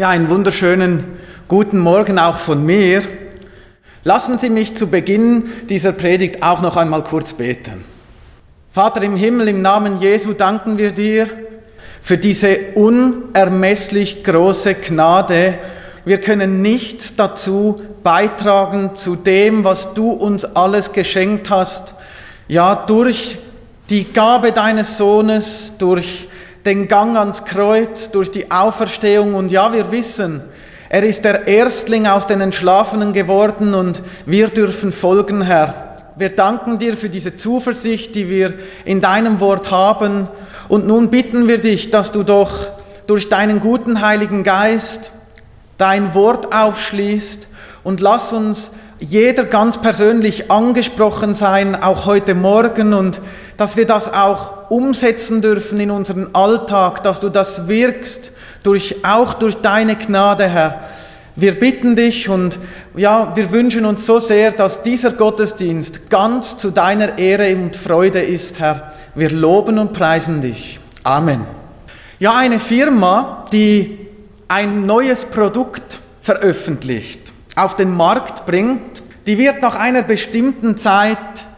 Ja, einen wunderschönen guten Morgen auch von mir. Lassen Sie mich zu Beginn dieser Predigt auch noch einmal kurz beten. Vater im Himmel, im Namen Jesu danken wir dir für diese unermesslich große Gnade. Wir können nichts dazu beitragen zu dem, was du uns alles geschenkt hast. Ja, durch die Gabe deines Sohnes, durch den Gang ans Kreuz, durch die Auferstehung. Und ja, wir wissen, er ist der Erstling aus den Entschlafenen geworden und wir dürfen folgen, Herr. Wir danken dir für diese Zuversicht, die wir in deinem Wort haben. Und nun bitten wir dich, dass du doch durch deinen guten Heiligen Geist dein Wort aufschließt und lass uns jeder ganz persönlich angesprochen sein, auch heute Morgen, und dass wir das auch umsetzen dürfen in unseren Alltag, dass du das wirkst, auch durch deine Gnade, Herr. Wir bitten dich und ja, wir wünschen uns so sehr, dass dieser Gottesdienst ganz zu deiner Ehre und Freude ist, Herr. Wir loben und preisen dich. Amen. Ja, eine Firma, die ein neues Produkt veröffentlicht, auf den Markt bringt, die wird nach einer bestimmten Zeit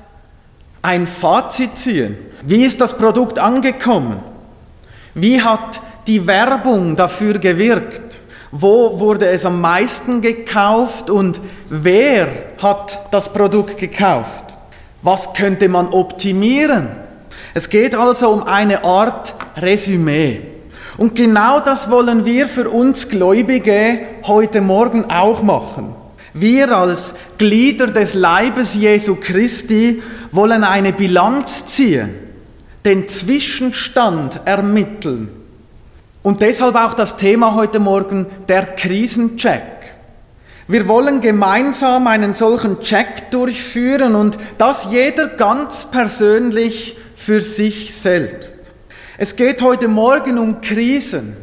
ein Fazit ziehen. Wie ist das Produkt angekommen? Wie hat die Werbung dafür gewirkt? Wo wurde es am meisten gekauft und wer hat das Produkt gekauft? Was könnte man optimieren? Es geht also um eine Art Resümee. Und genau das wollen wir für uns Gläubige heute Morgen auch machen. Wir als Glieder des Leibes Jesu Christi wollen eine Bilanz ziehen, den Zwischenstand ermitteln. Und deshalb auch das Thema heute Morgen, der Krisencheck. Wir wollen gemeinsam einen solchen Check durchführen und das jeder ganz persönlich für sich selbst. Es geht heute Morgen um Krisen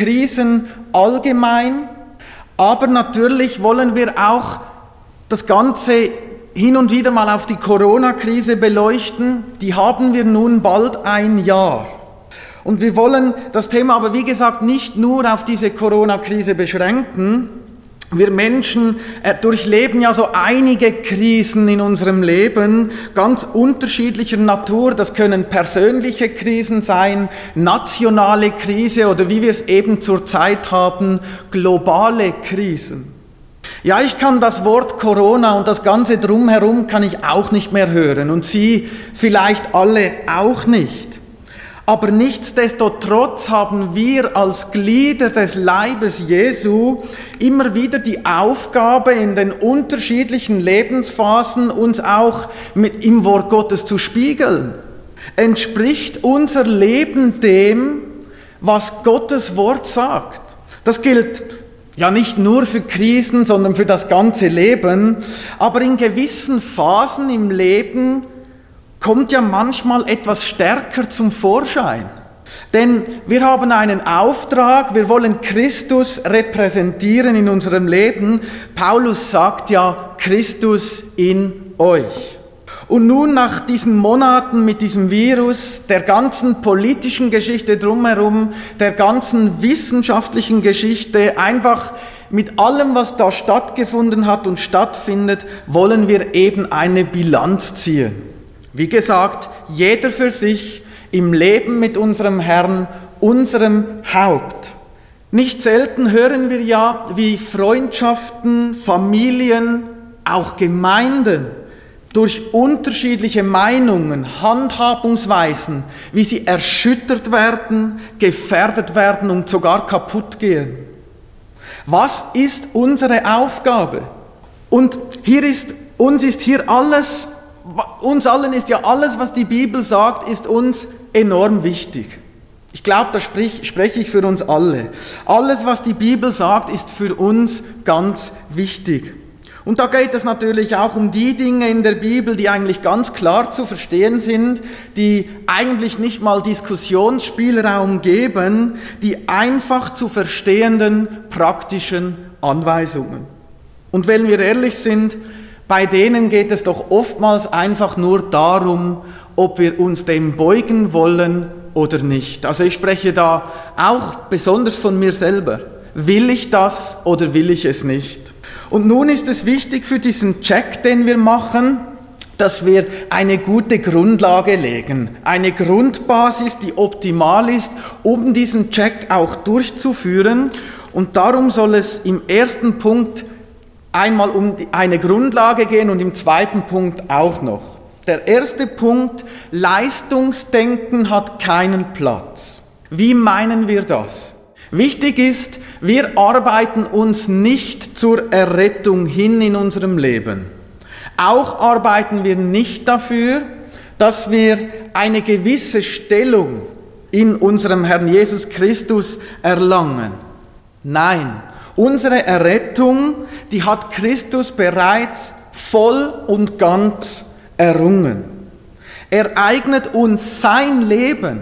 allgemein, aber natürlich wollen wir auch das Ganze hin und wieder mal auf die Corona-Krise beleuchten. Die haben wir nun bald ein Jahr. Und wir wollen das Thema aber, wie gesagt, nicht nur auf diese Corona-Krise beschränken. Wir Menschen durchleben ja so einige Krisen in unserem Leben, ganz unterschiedlicher Natur. Das können persönliche Krisen sein, nationale Krise oder wie wir es eben zurzeit haben, globale Krisen. Ja, ich kann das Wort Corona und das Ganze drumherum kann ich auch nicht mehr hören und Sie vielleicht alle auch nicht. Aber nichtsdestotrotz haben wir als Glieder des Leibes Jesu immer wieder die Aufgabe, in den unterschiedlichen Lebensphasen uns auch im Wort Gottes zu spiegeln. Entspricht unser Leben dem, was Gottes Wort sagt? Das gilt ja nicht nur für Krisen, sondern für das ganze Leben. Aber in gewissen Phasen im Leben kommt ja manchmal etwas stärker zum Vorschein. Denn wir haben einen Auftrag, wir wollen Christus repräsentieren in unserem Leben. Paulus sagt ja, Christus in euch. Und nun nach diesen Monaten mit diesem Virus, der ganzen politischen Geschichte drumherum, der ganzen wissenschaftlichen Geschichte, einfach mit allem, was da stattgefunden hat und stattfindet, wollen wir eben eine Bilanz ziehen. Wie gesagt, jeder für sich im Leben mit unserem Herrn, unserem Haupt. Nicht selten hören wir ja, wie Freundschaften, Familien, auch Gemeinden durch unterschiedliche Meinungen, Handhabungsweisen, wie sie erschüttert werden, gefährdet werden und sogar kaputt gehen. Was ist unsere Aufgabe? Und uns allen ist ja alles, was die Bibel sagt, ist uns enorm wichtig. Ich glaube, da spreche ich für uns alle. Alles, was die Bibel sagt, ist für uns ganz wichtig. Und da geht es natürlich auch um die Dinge in der Bibel, die eigentlich ganz klar zu verstehen sind, die eigentlich nicht mal Diskussionsspielraum geben, die einfach zu verstehenden praktischen Anweisungen. Und wenn wir ehrlich sind, bei denen geht es doch oftmals einfach nur darum, ob wir uns dem beugen wollen oder nicht. Also ich spreche da auch besonders von mir selber. Will ich das oder will ich es nicht? Und nun ist es wichtig für diesen Check, den wir machen, dass wir eine gute Grundlage legen, eine Grundbasis, die optimal ist, um diesen Check auch durchzuführen. Und darum soll es im ersten Punkt einmal um eine Grundlage gehen und im zweiten Punkt auch noch. Der erste Punkt, Leistungsdenken hat keinen Platz. Wie meinen wir das? Wichtig ist, wir arbeiten uns nicht zur Errettung hin in unserem Leben. Auch arbeiten wir nicht dafür, dass wir eine gewisse Stellung in unserem Herrn Jesus Christus erlangen. Nein, unsere Errettung, die hat Christus bereits voll und ganz errungen. Er eignet uns sein Leben,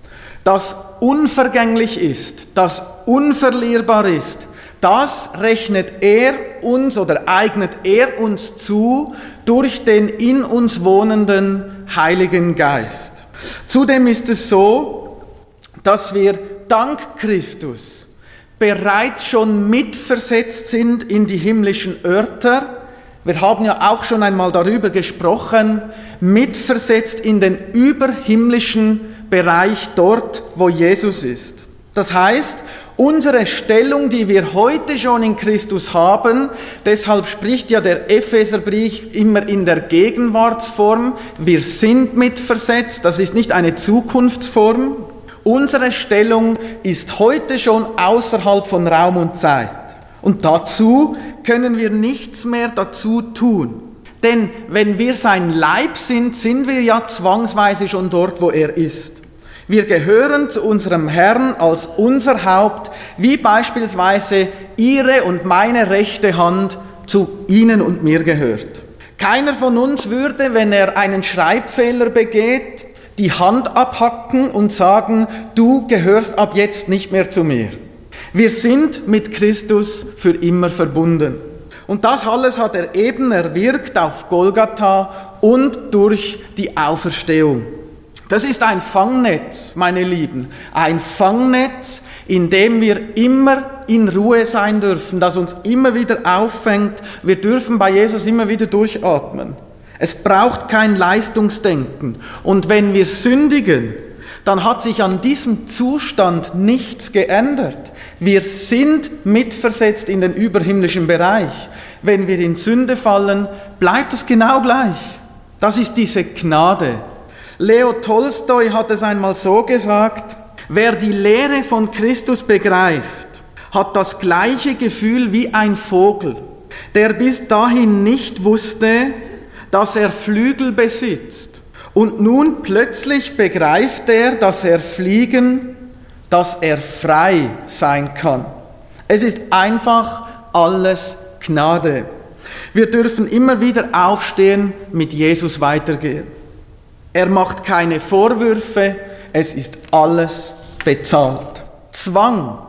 das unvergänglich ist, das unverlierbar ist. Das rechnet er uns oder eignet er uns zu durch den in uns wohnenden Heiligen Geist. Zudem ist es so, dass wir dank Christus bereits schon mitversetzt sind in die himmlischen Örter. Wir haben ja auch schon einmal darüber gesprochen, mitversetzt in den überhimmlischen Bereich dort, wo Jesus ist. Das heißt, unsere Stellung, die wir heute schon in Christus haben, deshalb spricht ja der Epheserbrief immer in der Gegenwartsform, wir sind mitversetzt, das ist nicht eine Zukunftsform. Unsere Stellung ist heute schon außerhalb von Raum und Zeit. Und dazu können wir nichts mehr dazu tun. Denn wenn wir sein Leib sind, sind wir ja zwangsweise schon dort, wo er ist. Wir gehören zu unserem Herrn als unser Haupt, wie beispielsweise Ihre und meine rechte Hand zu Ihnen und mir gehört. Keiner von uns würde, wenn er einen Schreibfehler begeht, die Hand abhacken und sagen, du gehörst ab jetzt nicht mehr zu mir. Wir sind mit Christus für immer verbunden. Und das alles hat er eben erwirkt auf Golgatha und durch die Auferstehung. Das ist ein Fangnetz, meine Lieben, ein Fangnetz, in dem wir immer in Ruhe sein dürfen, das uns immer wieder auffängt. Wir dürfen bei Jesus immer wieder durchatmen. Es braucht kein Leistungsdenken. Und wenn wir sündigen, dann hat sich an diesem Zustand nichts geändert. Wir sind mitversetzt in den überhimmlischen Bereich. Wenn wir in Sünde fallen, bleibt es genau gleich. Das ist diese Gnade. Leo Tolstoi hat es einmal so gesagt, wer die Lehre von Christus begreift, hat das gleiche Gefühl wie ein Vogel, der bis dahin nicht wusste, dass er Flügel besitzt. Und nun plötzlich begreift er, dass er fliegen, dass er frei sein kann. Es ist einfach alles Gnade. Wir dürfen immer wieder aufstehen, mit Jesus weitergehen. Er macht keine Vorwürfe, es ist alles bezahlt. Zwang,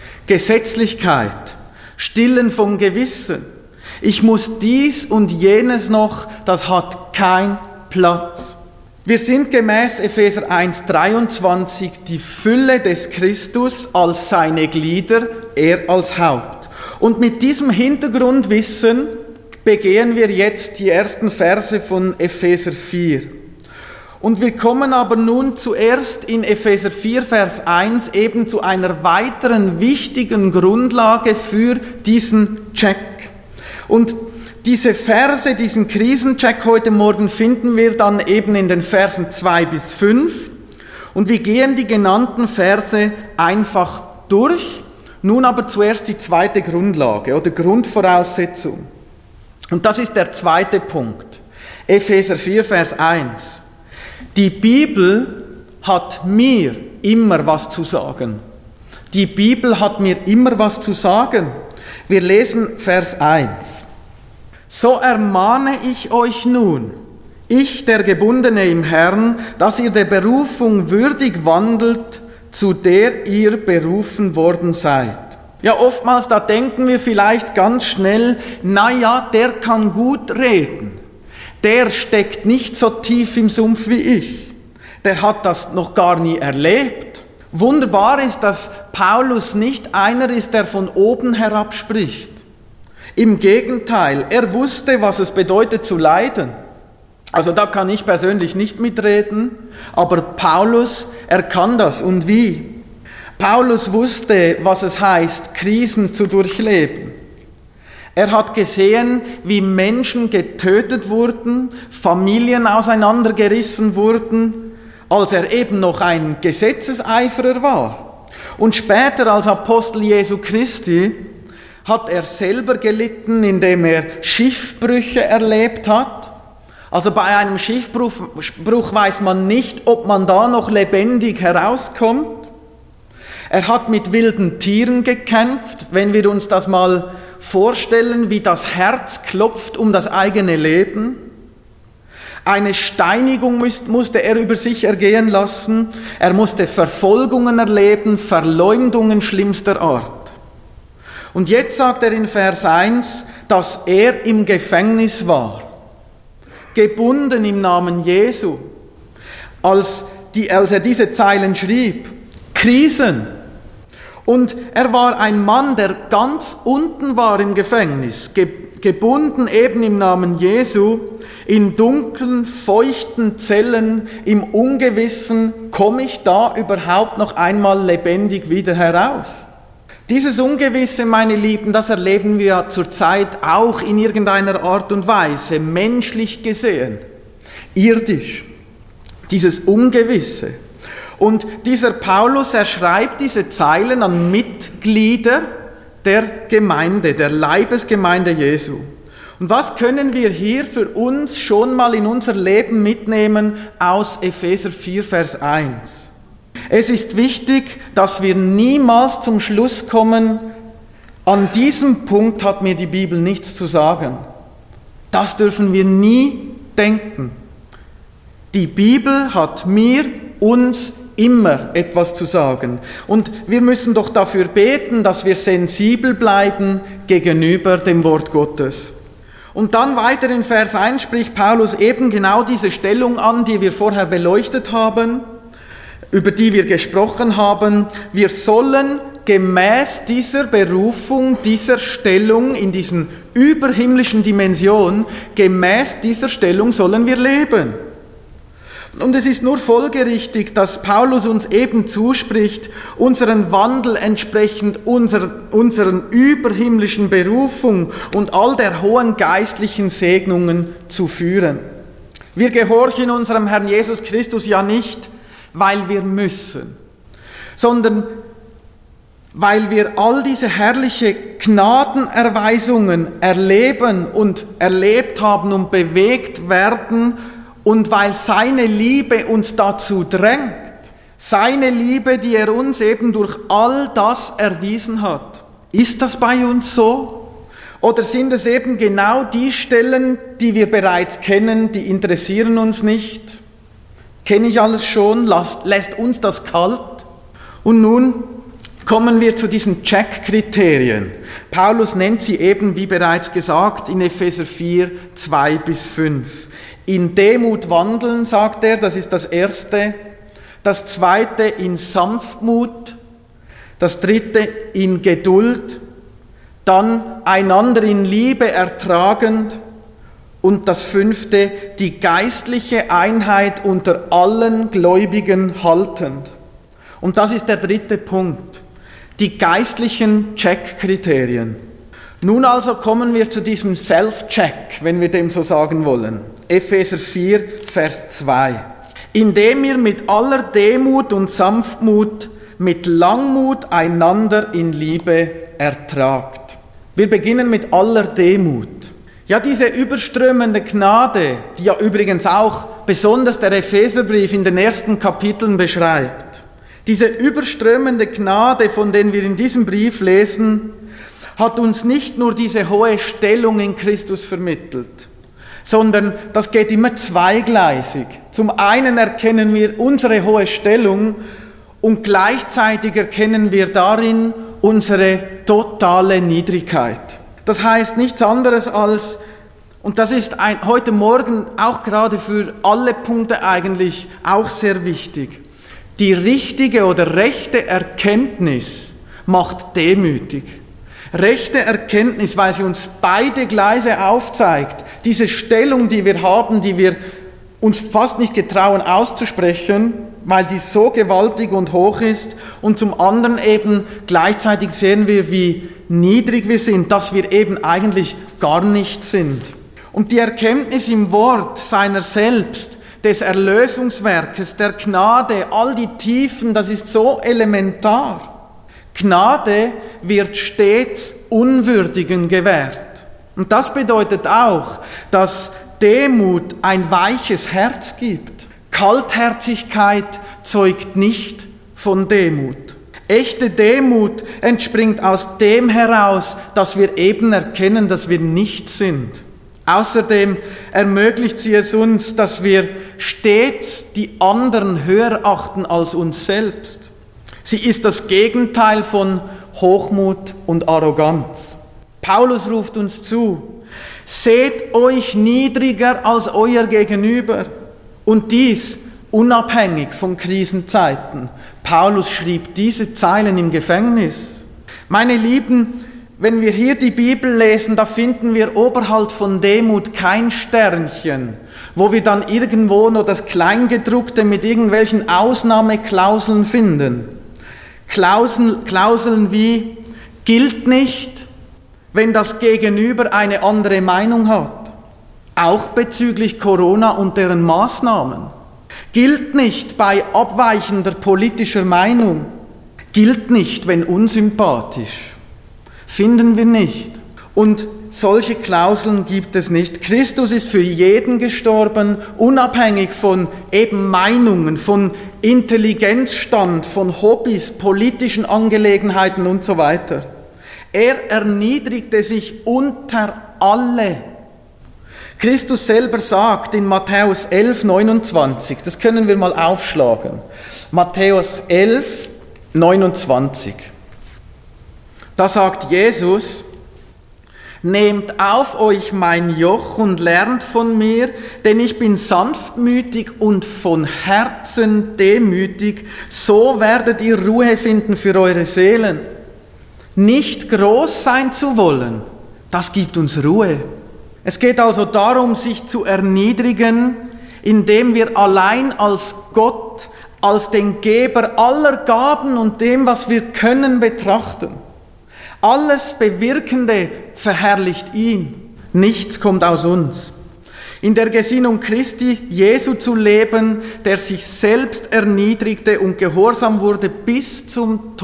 Gesetzlichkeit, Stillen vom Gewissen. Ich muss dies und jenes noch, das hat keinen Platz. Wir sind gemäß Epheser 1,23 die Fülle des Christus als seine Glieder, er als Haupt. Und mit diesem Hintergrundwissen begehen wir jetzt die ersten Verse von Epheser 4. Und wir kommen aber nun zuerst in Epheser 4, Vers 1 eben zu einer weiteren wichtigen Grundlage für diesen Check. Und diese Verse, diesen Krisencheck heute Morgen finden wir dann eben in den Versen 2 bis 5. Und wir gehen die genannten Verse einfach durch. Nun aber zuerst die zweite Grundlage oder Grundvoraussetzung. Und das ist der zweite Punkt. Epheser 4, Vers 1. Die Bibel hat mir immer was zu sagen. Die Bibel hat mir immer was zu sagen. Wir lesen Vers 1. So ermahne ich euch nun, ich, der Gebundene im Herrn, dass ihr der Berufung würdig wandelt, zu der ihr berufen worden seid. Ja, oftmals, da denken wir vielleicht ganz schnell, naja, der kann gut reden. Der steckt nicht so tief im Sumpf wie ich. Der hat das noch gar nie erlebt. Wunderbar ist, dass Paulus nicht einer ist, der von oben herab spricht. Im Gegenteil, er wusste, was es bedeutet zu leiden. Also da kann ich persönlich nicht mitreden, aber Paulus, er kann das. Und wie? Paulus wusste, was es heißt, Krisen zu durchleben. Er hat gesehen, wie Menschen getötet wurden, Familien auseinandergerissen wurden, als er eben noch ein Gesetzeseiferer war. Und später als Apostel Jesu Christi hat er selber gelitten, indem er Schiffbrüche erlebt hat. Also bei einem Schiffbruch weiß man nicht, ob man da noch lebendig herauskommt. Er hat mit wilden Tieren gekämpft, wenn wir uns das mal vorstellen, wie das Herz klopft um das eigene Leben. Eine Steinigung musste er über sich ergehen lassen. Er musste Verfolgungen erleben, Verleumdungen schlimmster Art. Und jetzt sagt er in Vers 1, dass er im Gefängnis war, gebunden im Namen Jesu. Als er diese Zeilen schrieb, Krisen. Und er war ein Mann, der ganz unten war im Gefängnis, gebunden eben im Namen Jesu, in dunklen, feuchten Zellen, im Ungewissen, komme ich da überhaupt noch einmal lebendig wieder heraus? Dieses Ungewisse, meine Lieben, das erleben wir ja zurzeit auch in irgendeiner Art und Weise, menschlich gesehen, irdisch, dieses Ungewisse. Und dieser Paulus, er schreibt diese Zeilen an Mitglieder der Gemeinde, der Leibesgemeinde Jesu. Und was können wir hier für uns schon mal in unser Leben mitnehmen aus Epheser 4, Vers 1? Es ist wichtig, dass wir niemals zum Schluss kommen, an diesem Punkt hat mir die Bibel nichts zu sagen. Das dürfen wir nie denken. Die Bibel hat mir, uns immer etwas zu sagen. Und wir müssen doch dafür beten, dass wir sensibel bleiben gegenüber dem Wort Gottes. Und dann weiter in Vers 1 spricht Paulus eben genau diese Stellung an, die wir vorher beleuchtet haben, über die wir gesprochen haben. Wir sollen gemäß dieser Berufung, dieser Stellung in diesen überhimmlischen Dimensionen, gemäß dieser Stellung sollen wir leben. Und es ist nur folgerichtig, dass Paulus uns eben zuspricht, unseren Wandel entsprechend unseren überhimmlischen Berufung und all der hohen geistlichen Segnungen zu führen. Wir gehorchen unserem Herrn Jesus Christus ja nicht, weil wir müssen, sondern weil wir all diese herrliche Gnadenerweisungen erleben und erlebt haben und bewegt werden und weil seine Liebe uns dazu drängt, seine Liebe, die er uns eben durch all das erwiesen hat. Ist das bei uns so? Oder sind es eben genau die Stellen, die wir bereits kennen, die interessieren uns nicht? Kenne ich alles schon? Lässt uns das kalt? Und nun kommen wir zu diesen Check-Kriterien. Paulus nennt sie eben, wie bereits gesagt, in Epheser 4, 2-5. In Demut wandeln, sagt er, das ist das Erste. Das Zweite in Sanftmut. Das Dritte in Geduld. Dann einander in Liebe ertragend. Und das Fünfte, die geistliche Einheit unter allen Gläubigen haltend. Und das ist der dritte Punkt. Die geistlichen Check-Kriterien. Nun also kommen wir zu diesem Self-Check, wenn wir dem so sagen wollen. Epheser 4, Vers 2. Indem ihr mit aller Demut und Sanftmut, mit Langmut einander in Liebe ertragt. Wir beginnen mit aller Demut. Ja, diese überströmende Gnade, die ja übrigens auch besonders der Epheserbrief in den ersten Kapiteln beschreibt. Diese überströmende Gnade, von der wir in diesem Brief lesen, hat uns nicht nur diese hohe Stellung in Christus vermittelt, sondern das geht immer zweigleisig. Zum einen erkennen wir unsere hohe Stellung und gleichzeitig erkennen wir darin unsere totale Niedrigkeit. Das heißt nichts anderes als, und das ist heute Morgen auch gerade für alle Punkte eigentlich auch sehr wichtig, Die richtige oder rechte Erkenntnis macht demütig. Rechte Erkenntnis, weil sie uns beide Gleise aufzeigt. Diese Stellung, die wir haben, die wir uns fast nicht getrauen auszusprechen, weil die so gewaltig und hoch ist. Und zum anderen eben gleichzeitig sehen wir, wie niedrig wir sind, dass wir eben eigentlich gar nicht sind. Und die Erkenntnis im Wort seiner selbst, des Erlösungswerkes, der Gnade, all die Tiefen, das ist so elementar. Gnade wird stets Unwürdigen gewährt. Und das bedeutet auch, dass Demut ein weiches Herz gibt. Kaltherzigkeit zeugt nicht von Demut. Echte Demut entspringt aus dem heraus, dass wir eben erkennen, dass wir nichts sind. Außerdem ermöglicht sie es uns, dass wir stets die anderen höher achten als uns selbst. Sie ist das Gegenteil von Hochmut und Arroganz. Paulus ruft uns zu: Seht euch niedriger als euer Gegenüber. Und dies unabhängig von Krisenzeiten. Paulus schrieb diese Zeilen im Gefängnis. Meine Lieben, wenn wir hier die Bibel lesen, da finden wir oberhalb von Demut kein Sternchen, wo wir dann irgendwo noch das Kleingedruckte mit irgendwelchen Ausnahmeklauseln finden. Klauseln wie: gilt nicht, wenn das Gegenüber eine andere Meinung hat. Auch bezüglich Corona und deren Maßnahmen. Gilt nicht bei abweichender politischer Meinung. Gilt nicht, wenn unsympathisch. Finden wir nicht. Und solche Klauseln gibt es nicht. Christus ist für jeden gestorben, unabhängig von eben Meinungen, von Intelligenzstand, von Hobbys, politischen Angelegenheiten und so weiter. Er erniedrigte sich unter alle. Christus selber sagt in Matthäus 11, 29, das können wir mal aufschlagen. Matthäus 11, 29. Da sagt Jesus: Nehmt auf euch mein Joch und lernt von mir, denn ich bin sanftmütig und von Herzen demütig, so werdet ihr Ruhe finden für eure Seelen. Nicht groß sein zu wollen, das gibt uns Ruhe. Es geht also darum, sich zu erniedrigen, indem wir allein als Gott, als den Geber aller Gaben und dem, was wir können, betrachten. Alles Bewirkende verherrlicht ihn. Nichts kommt aus uns. In der Gesinnung Christi, Jesu zu leben, der sich selbst erniedrigte und gehorsam wurde bis zum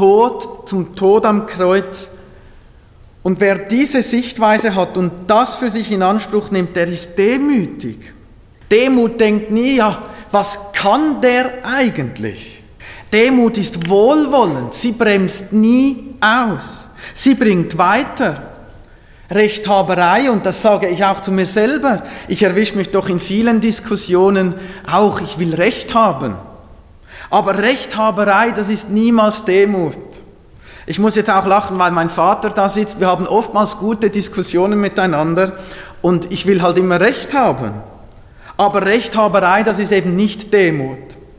Tod am Kreuz. Und wer diese Sichtweise hat und das für sich in Anspruch nimmt, der ist demütig. Demut denkt nie: ja, was kann der eigentlich? Demut ist wohlwollend, sie bremst nie aus. Sie bringt weiter. Rechthaberei, und das sage ich auch zu mir selber, ich erwische mich doch in vielen Diskussionen auch, ich will Recht haben. Aber Rechthaberei, das ist niemals Demut. Ich muss jetzt auch lachen, weil mein Vater da sitzt. Wir haben oftmals gute Diskussionen miteinander und ich will halt immer Recht haben. Aber Rechthaberei, das ist eben nicht Demut.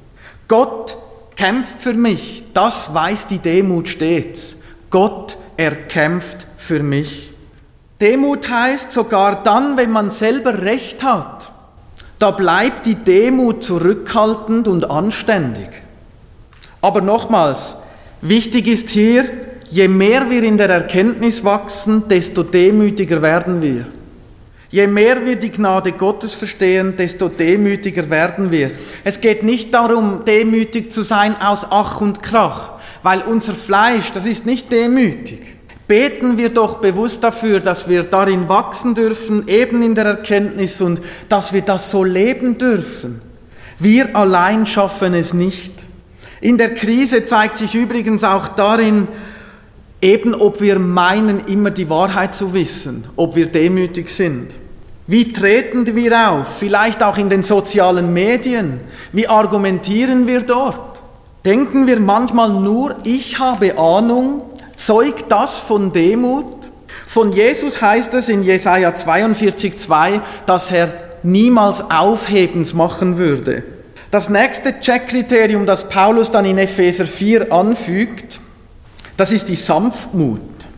Gott kämpft für mich, das weiß die Demut stets. Gott, er kämpft für mich. Demut heißt sogar dann, wenn man selber Recht hat, da bleibt die Demut zurückhaltend und anständig. Aber nochmals, wichtig ist hier, je mehr wir in der Erkenntnis wachsen, desto demütiger werden wir. Je mehr wir die Gnade Gottes verstehen, desto demütiger werden wir. Es geht nicht darum, demütig zu sein aus Ach und Krach, weil unser Fleisch, das ist nicht demütig. Beten wir doch bewusst dafür, dass wir darin wachsen dürfen, eben in der Erkenntnis, und dass wir das so leben dürfen. Wir allein schaffen es nicht. In der Krise zeigt sich übrigens auch darin, eben ob wir meinen, immer die Wahrheit zu wissen, ob wir demütig sind. Wie treten wir auf? Vielleicht auch in den sozialen Medien. Wie argumentieren wir dort? Denken wir manchmal nur, ich habe Ahnung? Zeugt das von Demut? Von Jesus heißt es in Jesaja 42,2, dass er niemals Aufhebens machen würde. Das nächste Checkkriterium, das Paulus dann in Epheser 4 anfügt, das ist die Sanftmut.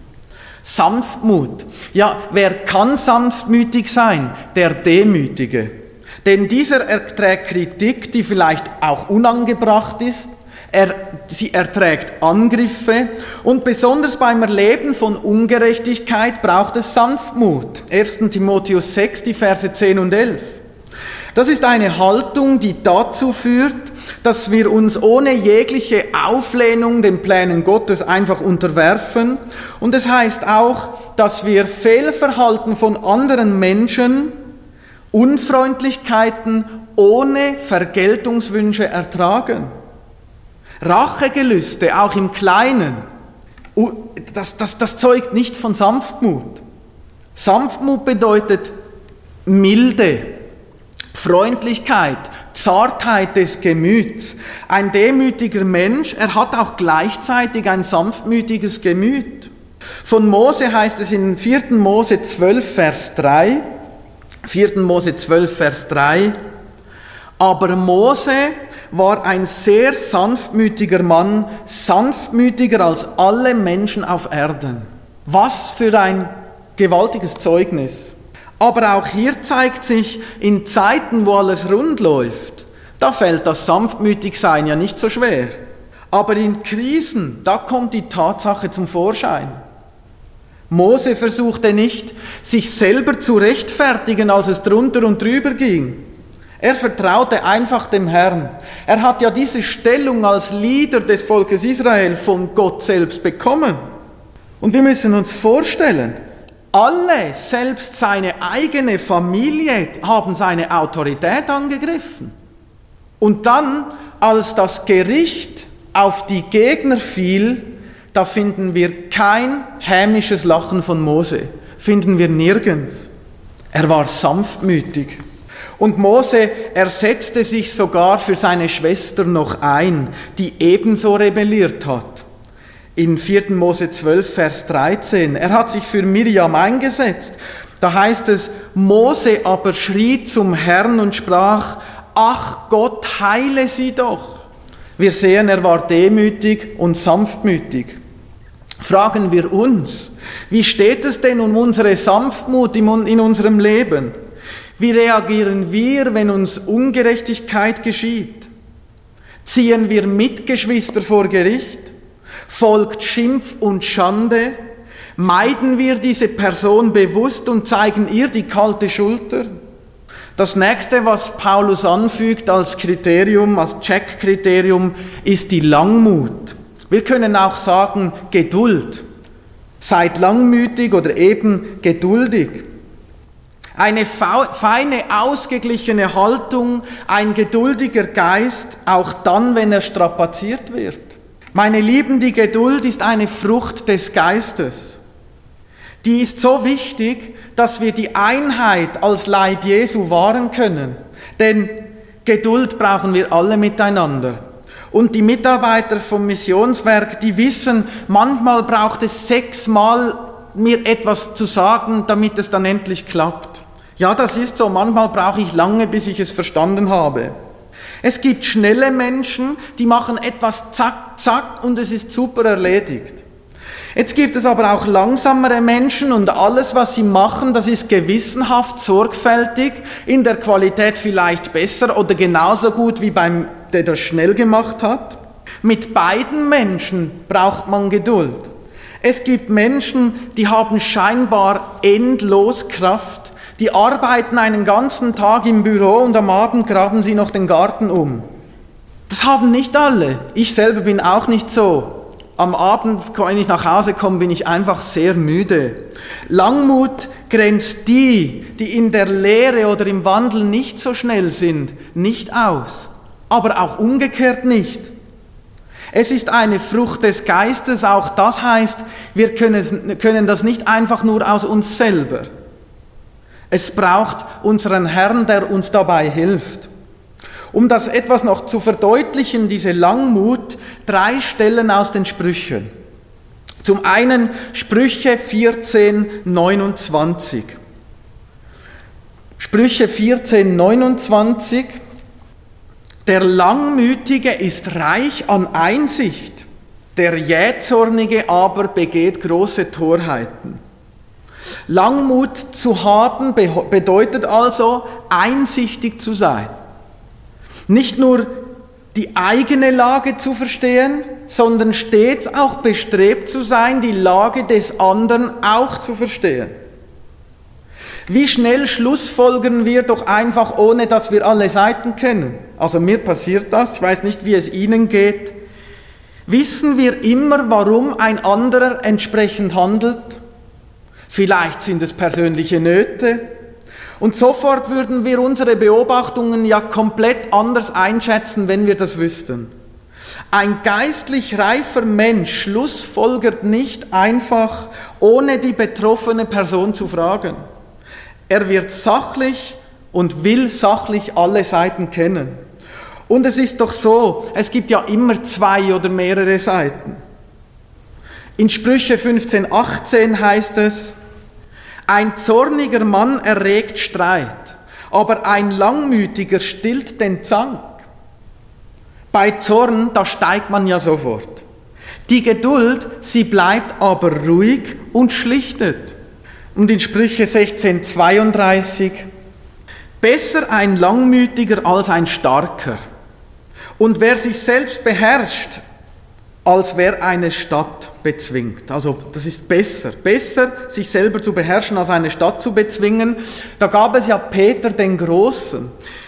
Sanftmut. Ja, wer kann sanftmütig sein? Der Demütige. Denn dieser erträgt Kritik, die vielleicht auch unangebracht ist. Sie erträgt Angriffe und besonders beim Erleben von Ungerechtigkeit braucht es Sanftmut. 1. Timotheus 6, die Verse 10 und 11. Das ist eine Haltung, die dazu führt, dass wir uns ohne jegliche Auflehnung den Plänen Gottes einfach unterwerfen. Und es heißt auch, dass wir Fehlverhalten von anderen Menschen, Unfreundlichkeiten ohne Vergeltungswünsche ertragen. Rachegelüste, auch im Kleinen, das zeugt nicht von Sanftmut. Sanftmut bedeutet Milde, Freundlichkeit, Zartheit des Gemüts. Ein demütiger Mensch, er hat auch gleichzeitig ein sanftmütiges Gemüt. Von Mose heißt es in 4. Mose 12, Vers 3, 4. Mose 12, Vers 3, aber Mose war ein sehr sanftmütiger Mann, sanftmütiger als alle Menschen auf Erden. Was für ein gewaltiges Zeugnis. Aber auch hier zeigt sich, in Zeiten, wo alles rund läuft, da fällt das Sanftmütigsein ja nicht so schwer. Aber in Krisen, da kommt die Tatsache zum Vorschein. Mose versuchte nicht, sich selber zu rechtfertigen, als es drunter und drüber ging. Er vertraute einfach dem Herrn. Er hat ja diese Stellung als Leader des Volkes Israel von Gott selbst bekommen. Und wir müssen uns vorstellen, alle, selbst seine eigene Familie, haben seine Autorität angegriffen. Und dann, als das Gericht auf die Gegner fiel, da finden wir kein hämisches Lachen von Mose. Finden wir nirgends. Er war sanftmütig. Und Mose, er setzte sich sogar für seine Schwester noch ein, die ebenso rebelliert hat. In 4. Mose 12, Vers 13. Er hat sich für Miriam eingesetzt. Da heißt es, Mose aber schrie zum Herrn und sprach, ach Gott, heile sie doch. Wir sehen, er war demütig und sanftmütig. Fragen wir uns, wie steht es denn um unsere Sanftmut in unserem Leben? Wie reagieren wir, wenn uns Ungerechtigkeit geschieht? Ziehen wir Mitgeschwister vor Gericht? Folgt Schimpf und Schande? Meiden wir diese Person bewusst und zeigen ihr die kalte Schulter? Das nächste, was Paulus anfügt als Kriterium, als Checkkriterium, ist die Langmut. Wir können auch sagen Geduld. Seid langmütig oder eben geduldig. Eine feine, ausgeglichene Haltung, ein geduldiger Geist, auch dann, wenn er strapaziert wird. Meine Lieben, die Geduld ist eine Frucht des Geistes. Die ist so wichtig, dass wir die Einheit als Leib Jesu wahren können. Denn Geduld brauchen wir alle miteinander. Und die Mitarbeiter vom Missionswerk, die wissen, manchmal braucht es 6-mal mir etwas zu sagen, damit es dann endlich klappt. Ja, das ist so. Manchmal brauche ich lange, bis ich es verstanden habe. Es gibt schnelle Menschen, die machen etwas zack, zack und es ist super erledigt. Jetzt gibt es aber auch langsamere Menschen und alles, was sie machen, das ist gewissenhaft, sorgfältig, in der Qualität vielleicht besser oder genauso gut wie beim, der das schnell gemacht hat. Mit beiden Menschen braucht man Geduld. Es gibt Menschen, die haben scheinbar endlos Kraft. Die arbeiten einen ganzen Tag im Büro und am Abend graben sie noch den Garten um. Das haben nicht alle. Ich selber bin auch nicht so. Am Abend, wenn ich nach Hause komme, bin ich einfach sehr müde. Langmut grenzt die in der Lehre oder im Wandel nicht so schnell sind, nicht aus. Aber auch umgekehrt nicht. Es ist eine Frucht des Geistes, auch das heißt, wir können das nicht einfach nur aus uns selber. Es braucht unseren Herrn, der uns dabei hilft. Um das etwas noch zu verdeutlichen, diese Langmut, 3 Stellen aus den Sprüchen. Zum einen Sprüche 14, 29. Sprüche 14, 29. Der Langmütige ist reich an Einsicht, der Jähzornige aber begeht große Torheiten. Langmut zu haben bedeutet also, einsichtig zu sein. Nicht nur die eigene Lage zu verstehen, sondern stets auch bestrebt zu sein, die Lage des anderen auch zu verstehen. Wie schnell schlussfolgern wir doch einfach, ohne dass wir alle Seiten kennen. Also mir passiert das, ich weiß nicht, wie es Ihnen geht. Wissen wir immer, warum ein anderer entsprechend handelt? Vielleicht sind es persönliche Nöte. Und sofort würden wir unsere Beobachtungen ja komplett anders einschätzen, wenn wir das wüssten. Ein geistlich reifer Mensch schlussfolgert nicht einfach, ohne die betroffene Person zu fragen. Er wird sachlich und will sachlich alle Seiten kennen. Und es ist doch so, es gibt ja immer zwei oder mehrere Seiten. In Sprüche 15,18 heißt es, ein zorniger Mann erregt Streit, aber ein Langmütiger stillt den Zank. Bei Zorn, da steigt man ja sofort. Die Geduld, sie bleibt aber ruhig und schlichtet. Und in Sprüche 16,32, besser ein Langmütiger als ein Starker. Und wer sich selbst beherrscht, als wer eine Stadt bezwingt. Also das ist besser. Besser, sich selber zu beherrschen, als eine Stadt zu bezwingen. Da gab es ja Peter den Großen.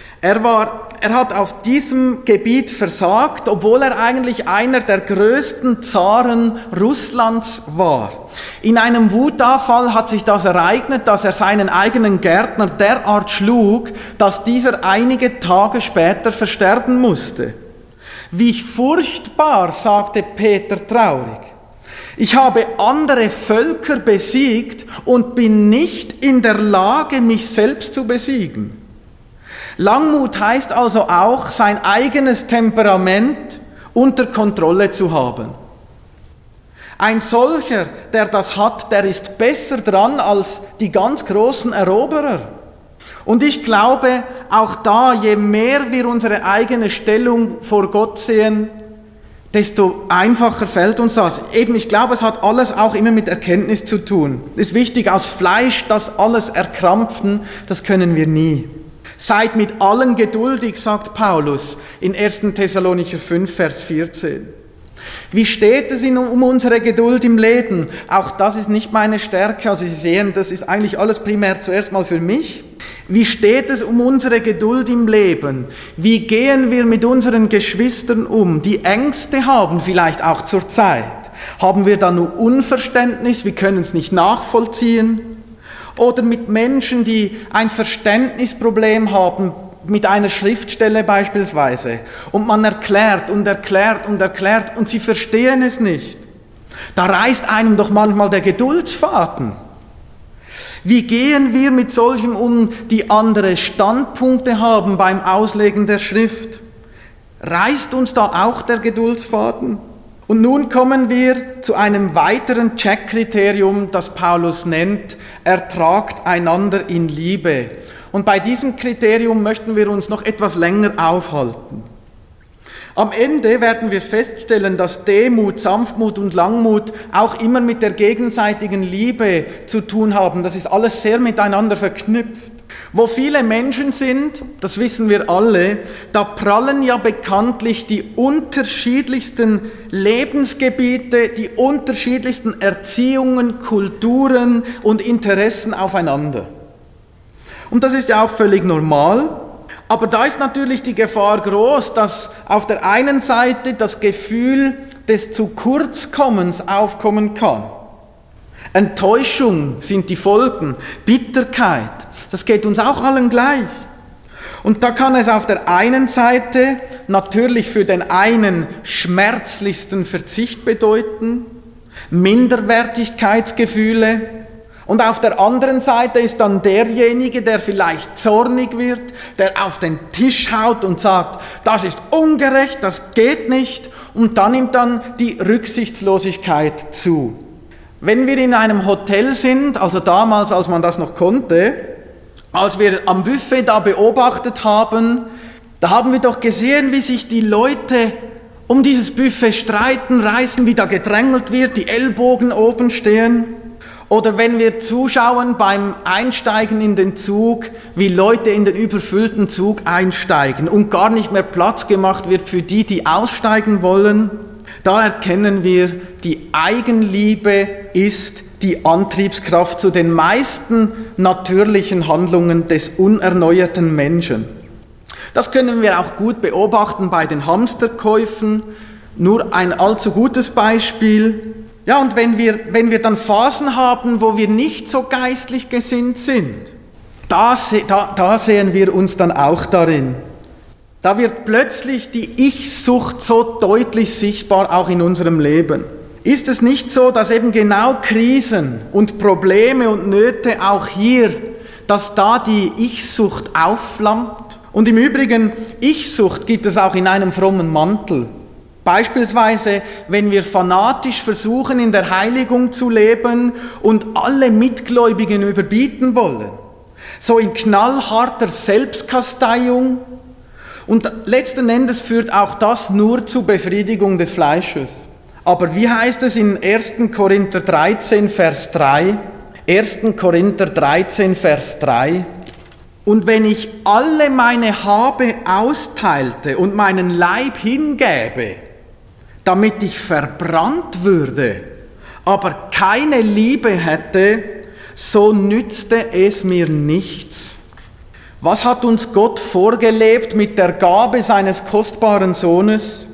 Er hat auf diesem Gebiet versagt, obwohl er eigentlich einer der größten Zaren Russlands war. In einem Wutanfall hat sich das ereignet, dass er seinen eigenen Gärtner derart schlug, dass dieser einige Tage später versterben musste. Wie furchtbar, sagte Peter traurig. Ich habe andere Völker besiegt und bin nicht in der Lage, mich selbst zu besiegen. Langmut heißt also auch, sein eigenes Temperament unter Kontrolle zu haben. Ein solcher, der das hat, der ist besser dran als die ganz großen Eroberer. Und ich glaube, auch da, je mehr wir unsere eigene Stellung vor Gott sehen, desto einfacher fällt uns das. Eben, ich glaube, es hat alles auch immer mit Erkenntnis zu tun. Es ist wichtig, aus Fleisch das alles erkrampfen, das können wir nie. Seid mit allen geduldig, sagt Paulus in 1. Thessalonicher 5, Vers 14. Wie steht es um unsere Geduld im Leben? Auch das ist nicht meine Stärke. Also Sie sehen, das ist eigentlich alles primär zuerst mal für mich. Wie steht es um unsere Geduld im Leben? Wie gehen wir mit unseren Geschwistern um, die Ängste haben, vielleicht auch zur Zeit? Haben wir da nur Unverständnis, wir können es nicht nachvollziehen? Oder mit Menschen, die ein Verständnisproblem haben, mit einer Schriftstelle beispielsweise. Und man erklärt und erklärt und erklärt und sie verstehen es nicht. Da reißt einem doch manchmal der Geduldsfaden. Wie gehen wir mit solchen um, die andere Standpunkte haben beim Auslegen der Schrift? Reißt uns da auch der Geduldsfaden? Und nun kommen wir zu einem weiteren Checkkriterium, das Paulus nennt, ertragt einander in Liebe. Und bei diesem Kriterium möchten wir uns noch etwas länger aufhalten. Am Ende werden wir feststellen, dass Demut, Sanftmut und Langmut auch immer mit der gegenseitigen Liebe zu tun haben. Das ist alles sehr miteinander verknüpft. Wo viele Menschen sind, das wissen wir alle, da prallen ja bekanntlich die unterschiedlichsten Lebensgebiete, die unterschiedlichsten Erziehungen, Kulturen und Interessen aufeinander. Und das ist ja auch völlig normal. Aber da ist natürlich die Gefahr groß, dass auf der einen Seite das Gefühl des Zu-Kurz-Kommens aufkommen kann. Enttäuschung sind die Folgen, Bitterkeit. Das geht uns auch allen gleich. Und da kann es auf der einen Seite natürlich für den einen schmerzlichsten Verzicht bedeuten, Minderwertigkeitsgefühle. Und auf der anderen Seite ist dann derjenige, der vielleicht zornig wird, der auf den Tisch haut und sagt, das ist ungerecht, das geht nicht. Und dann nimmt dann die Rücksichtslosigkeit zu. Wenn wir in einem Hotel sind, also damals, als man das noch konnte, als wir am Buffet da beobachtet haben, Da haben wir doch gesehen, wie sich die Leute um dieses Buffet streiten, reißen, wie da gedrängelt wird, die Ellbogen oben stehen. Oder wenn wir zuschauen beim Einsteigen in den Zug, wie Leute in den überfüllten Zug einsteigen und gar nicht mehr Platz gemacht wird für die, die aussteigen wollen, da erkennen wir, die Eigenliebe ist die Antriebskraft zu den meisten natürlichen Handlungen des uerneuerten Menschen. Das können wir auch gut beobachten bei den Hamsterkäufen. Nur ein allzu gutes Beispiel. Ja, und wenn wir dann Phasen haben, wo wir nicht so geistlich gesinnt sind, da sehen wir uns dann auch darin. Da wird plötzlich die Ich-Sucht so deutlich sichtbar, auch in unserem Leben. Ist es nicht so, dass eben genau Krisen und Probleme und Nöte auch hier, dass da die Ich-Sucht aufflammt? Und im Übrigen, Ich-Sucht gibt es auch in einem frommen Mantel. Beispielsweise, wenn wir fanatisch versuchen, in der Heiligung zu leben und alle Mitgläubigen überbieten wollen. So in knallharter Selbstkasteiung. Und letzten Endes führt auch das nur zur Befriedigung des Fleisches. Aber wie heißt es in 1. Korinther 13, Vers 3? 1. Korinther 13, Vers 3. Und wenn ich alle meine Habe austeilte und meinen Leib hingäbe, damit ich verbrannt würde, aber keine Liebe hätte, so nützte es mir nichts. Was hat uns Gott vorgelebt mit der Gabe seines kostbaren Sohnes?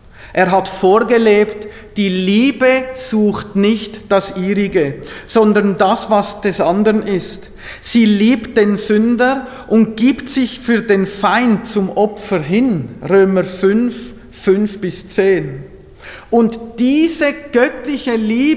Er hat vorgelebt, die Liebe sucht nicht das Ihrige, sondern das, was des anderen ist. Sie liebt den Sünder und gibt sich für den Feind zum Opfer hin. Römer 5, 5-10. Und diese göttliche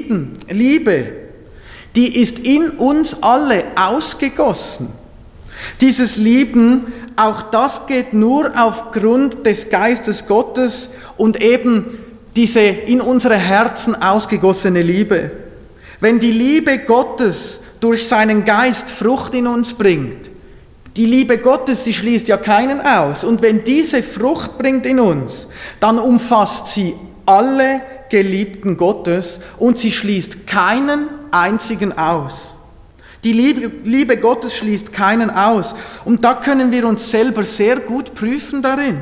Liebe, die ist in uns alle ausgegossen. Dieses Lieben, auch das geht nur aufgrund des Geistes Gottes und eben diese in unsere Herzen ausgegossene Liebe. Wenn die Liebe Gottes durch seinen Geist Frucht in uns bringt, die Liebe Gottes, sie schließt ja keinen aus. Und wenn diese Frucht bringt in uns, dann umfasst sie alle Geliebten Gottes und sie schließt keinen einzigen aus. Die Liebe Gottes schließt keinen aus. Und da können wir uns selber sehr gut prüfen darin.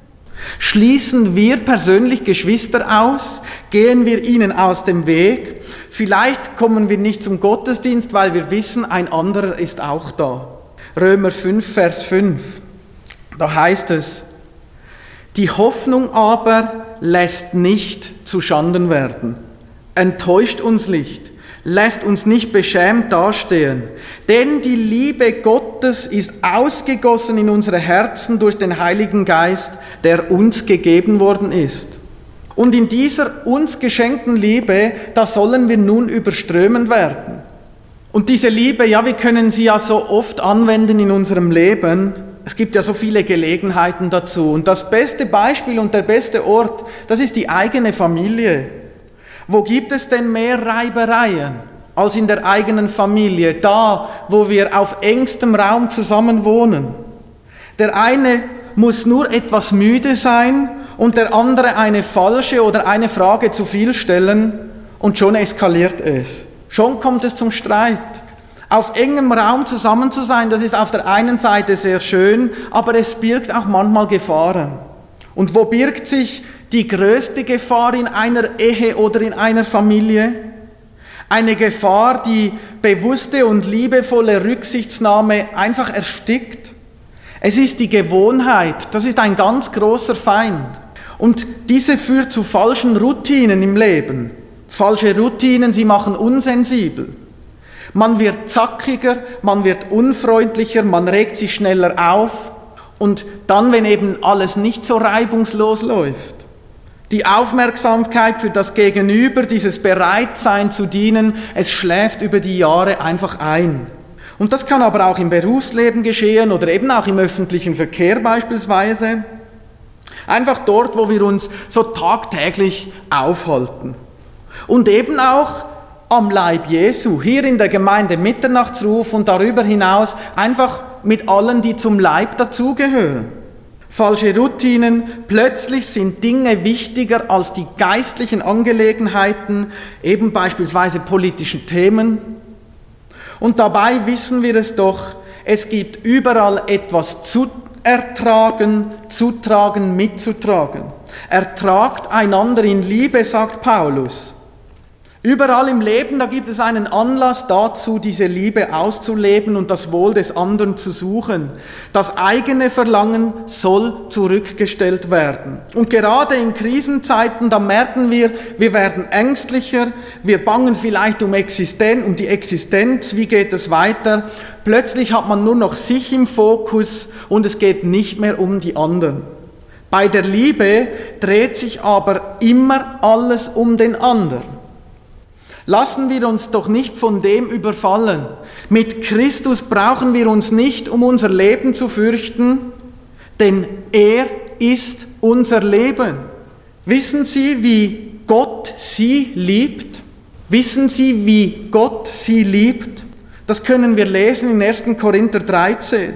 Schließen wir persönlich Geschwister aus? Gehen wir ihnen aus dem Weg? Vielleicht kommen wir nicht zum Gottesdienst, weil wir wissen, ein anderer ist auch da. Römer 5, Vers 5. Da heißt es, die Hoffnung aber lässt nicht zu Schanden werden, enttäuscht uns nicht, lässt uns nicht beschämt dastehen, denn die Liebe Gottes ist ausgegossen in unsere Herzen durch den Heiligen Geist, der uns gegeben worden ist. Und in dieser uns geschenkten Liebe, da sollen wir nun überströmend werden. Und diese Liebe, ja, wir können sie ja so oft anwenden in unserem Leben. Es gibt ja so viele Gelegenheiten dazu. Und das beste Beispiel und der beste Ort, das ist die eigene Familie. Wo gibt es denn mehr Reibereien als in der eigenen Familie? Da, wo wir auf engstem Raum zusammen wohnen. Der eine muss nur etwas müde sein und der andere eine falsche oder eine Frage zu viel stellen und schon eskaliert es. Schon kommt es zum Streit. Auf engem Raum zusammen zu sein, das ist auf der einen Seite sehr schön, aber es birgt auch manchmal Gefahren. Und wo birgt sich die größte Gefahr in einer Ehe oder in einer Familie? Eine Gefahr, die bewusste und liebevolle Rücksichtsnahme einfach erstickt. Es ist die Gewohnheit, das ist ein ganz großer Feind. Und diese führt zu falschen Routinen im Leben. Falsche Routinen, sie machen unsensibel. Man wird zackiger, man wird unfreundlicher, man regt sich schneller auf. Und dann, wenn eben alles nicht so reibungslos läuft, die Aufmerksamkeit für das Gegenüber, dieses Bereitsein zu dienen, es schläft über die Jahre einfach ein. Und das kann aber auch im Berufsleben geschehen oder eben auch im öffentlichen Verkehr beispielsweise. Einfach dort, wo wir uns so tagtäglich aufhalten. Und eben auch am Leib Jesu, hier in der Gemeinde Mitternachtsruf und darüber hinaus einfach mit allen, die zum Leib dazugehören. falsche Routinen, plötzlich sind Dinge wichtiger als die geistlichen Angelegenheiten, eben beispielsweise politischen Themen. Und dabei wissen wir es doch, es gibt überall etwas zu ertragen, zutragen, mitzutragen. Ertragt einander in Liebe, sagt Paulus. Überall im Leben, da gibt es einen Anlass dazu, diese Liebe auszuleben und das Wohl des anderen zu suchen. Das eigene Verlangen soll zurückgestellt werden. Und gerade in Krisenzeiten, da merken wir werden ängstlicher, wir bangen vielleicht um die Existenz, wie geht es weiter? Plötzlich hat man nur noch sich im Fokus und es geht nicht mehr um die anderen. Bei der Liebe dreht sich aber immer alles um den anderen. Lassen wir uns doch nicht von dem überfallen. Mit Christus brauchen wir uns nicht um unser Leben zu fürchten, denn er ist unser Leben. Wissen Sie, wie Gott Sie liebt? Wissen Sie, wie Gott Sie liebt? Das können wir lesen in 1. Korinther 13.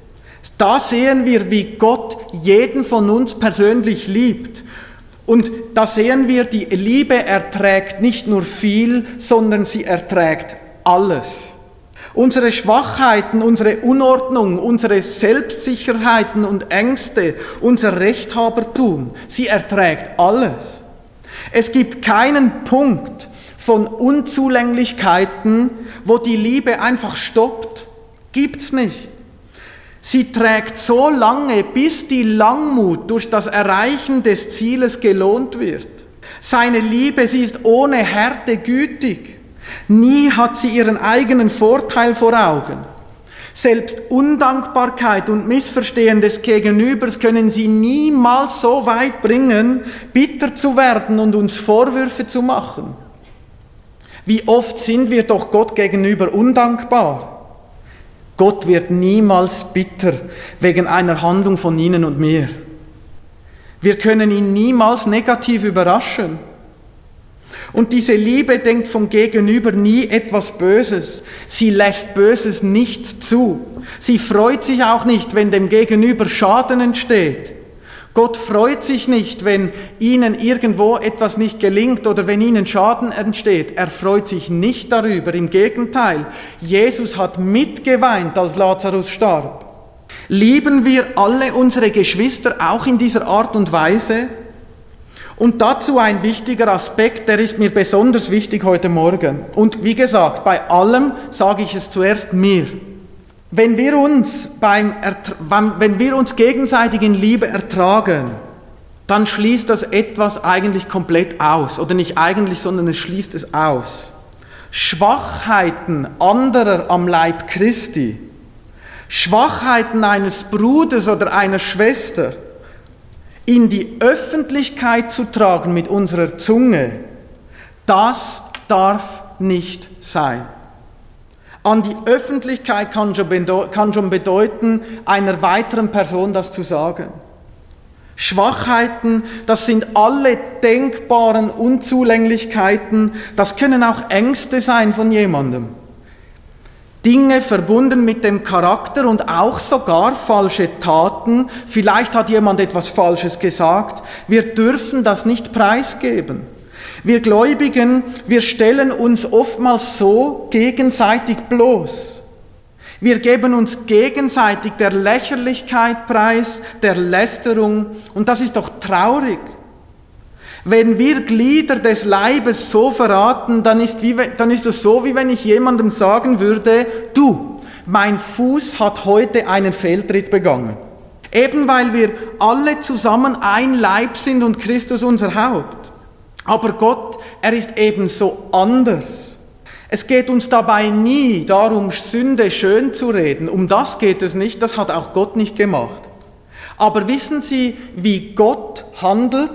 Da sehen wir, wie Gott jeden von uns persönlich liebt. Und da sehen wir, die Liebe erträgt nicht nur viel, sondern sie erträgt alles. Unsere Schwachheiten, unsere Unordnung, unsere Selbstsicherheiten und Ängste, unser Rechthabertum, sie erträgt alles. Es gibt keinen Punkt von Unzulänglichkeiten, wo die Liebe einfach stoppt. Gibt's nicht. Sie trägt so lange, bis die Langmut durch das Erreichen des Zieles gelohnt wird. Seine Liebe, sie ist ohne Härte gütig. Nie hat sie ihren eigenen Vorteil vor Augen. Selbst Undankbarkeit und Missverstehen des Gegenübers können sie niemals so weit bringen, bitter zu werden und uns Vorwürfe zu machen. Wie oft sind wir doch Gott gegenüber undankbar? Gott wird niemals bitter wegen einer Handlung von Ihnen und mir. Wir können ihn niemals negativ überraschen. Und diese Liebe denkt vom Gegenüber nie etwas Böses. Sie lässt Böses nicht zu. Sie freut sich auch nicht, wenn dem Gegenüber Schaden entsteht. Gott freut sich nicht, wenn Ihnen irgendwo etwas nicht gelingt oder wenn Ihnen Schaden entsteht. Er freut sich nicht darüber. Im Gegenteil, Jesus hat mitgeweint, als Lazarus starb. Lieben wir alle unsere Geschwister auch in dieser Art und Weise? Und dazu ein wichtiger Aspekt, der ist mir besonders wichtig heute Morgen. Und wie gesagt, bei allem sage ich es zuerst mir. Wenn wir uns gegenseitig in Liebe ertragen, dann schließt das etwas eigentlich komplett aus. Oder nicht eigentlich, sondern es schließt es aus. Schwachheiten anderer am Leib Christi, Schwachheiten eines Bruders oder einer Schwester in die Öffentlichkeit zu tragen mit unserer Zunge, das darf nicht sein. An die Öffentlichkeit kann schon bedeuten, einer weiteren Person das zu sagen. Schwachheiten, das sind alle denkbaren Unzulänglichkeiten, das können auch Ängste sein von jemandem. Dinge verbunden mit dem Charakter und auch sogar falsche Taten. Vielleicht hat jemand etwas Falsches gesagt. Wir dürfen das nicht preisgeben. Wir Gläubigen, wir stellen uns oftmals so gegenseitig bloß. Wir geben uns gegenseitig der Lächerlichkeit preis, der Lästerung, und das ist doch traurig. Wenn wir Glieder des Leibes so verraten, dann ist es so, wie wenn ich jemandem sagen würde, du, mein Fuß hat heute einen Fehltritt begangen. Eben weil wir alle zusammen ein Leib sind und Christus unser Haupt. Aber Gott, er ist eben so anders. Es geht uns dabei nie darum, Sünde schön zu reden. Um das geht es nicht, das hat auch Gott nicht gemacht. Aber wissen Sie, wie Gott handelt?